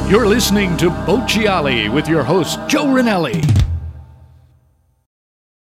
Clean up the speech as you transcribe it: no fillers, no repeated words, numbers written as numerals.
You're listening to Bocciali with your host, Joe Rinelli.